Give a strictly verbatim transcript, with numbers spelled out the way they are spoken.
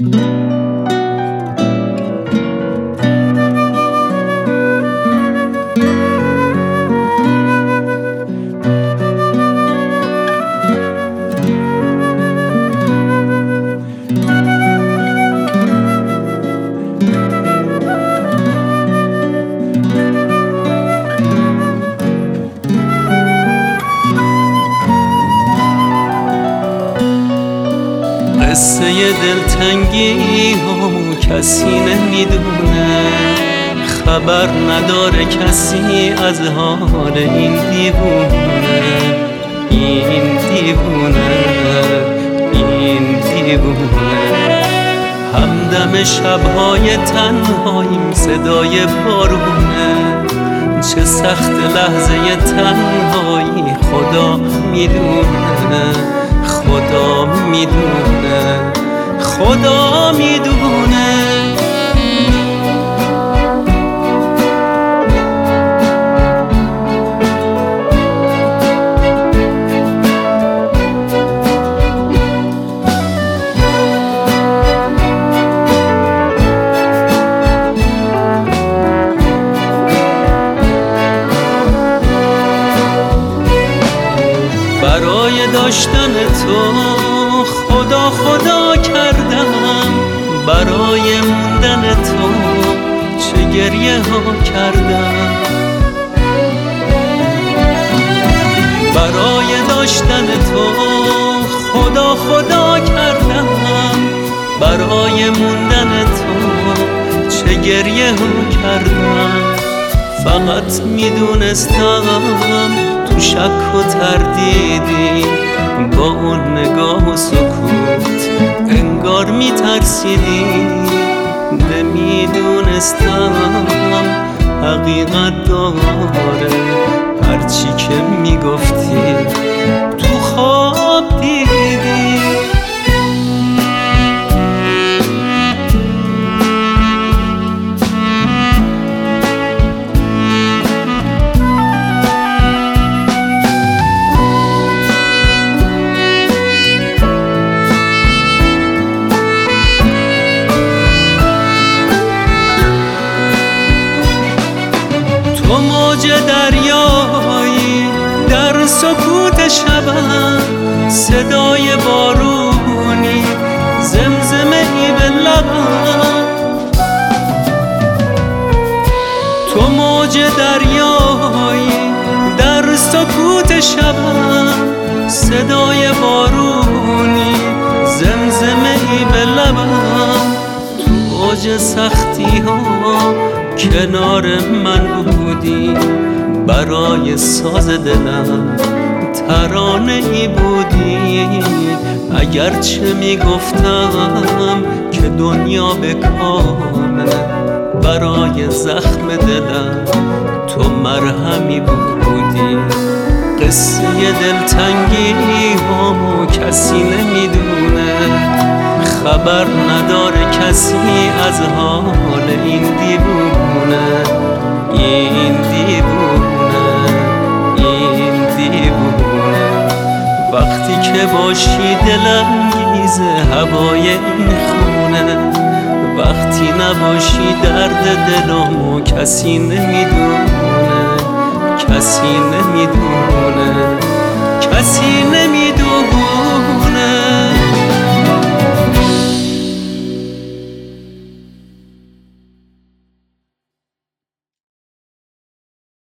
قصه دلتنگی همو کسی نمیدونه، خبر نداره کسی از حال این دیوونه. این دیوونه این دیوونه همدم شبهای تنهاییم صدای بارونه. چه سخت لحظه تنهایی خدا میدونه، خدا میدونه، خدا میدونه. برای داشتن تو خدا خدا کردم، برای موندن تو چه گریه ها کردم. برای داشتن تو خدا خدا کردم، برای موندن تو چه گریه ها کردم. فقط میدونستم تو شک و تردیدی، با اون نگاه و سکوت انگار میترسیدی. نمیدونستم حقیقت داره هرچی که میگفتی تو خواب دیدی. تو موج دریایی در سکوت شبم، صدای بارونی زمزمه ای به لبم. تو موج دریایی در سکوت شبم، صدای بارونی زمزمه ای به لبم. تو اوج سختی ها کنار من بودی، برای ساز دلم ترانه ای بودی. اگرچه میگفتم که دنیا بکامه، برای زخم دلم تو مرهمی بودی. قصه دلتنگی همو کسی نمیدونه، خبر نداره کسی از حال این دیوونه. این دیوونه این دیوونه وقتی که باشی دلانگیز هوای این خونه. وقتی نباشی درد دلمو کسی نمیدونه، کسی نمیدونه، کسی نمیدونه.